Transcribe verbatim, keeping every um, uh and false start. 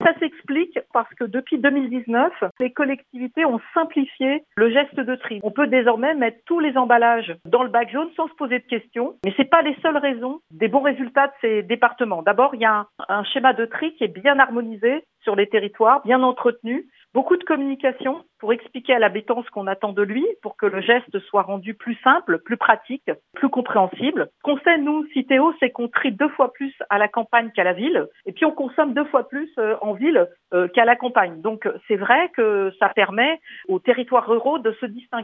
Ça s'explique parce que depuis deux mille dix-neuf, les collectivités ont simplifié le geste de tri. On peut désormais mettre tous les emballages dans le bac jaune sans se poser de questions. Mais c'est pas les seules raisons des bons résultats de ces départements. D'abord, il y a un, un schéma de tri qui est bien harmonisé sur les territoires, bien entretenu. Beaucoup de communication pour expliquer à l'habitant ce qu'on attend de lui, pour que le geste soit rendu plus simple, plus pratique, plus compréhensible. Ce qu'on sait, nous, Citeo, c'est qu'on trie deux fois plus à la campagne qu'à la ville, et puis on consomme deux fois plus en ville qu'à la campagne. Donc c'est vrai que ça permet aux territoires ruraux de se distinguer.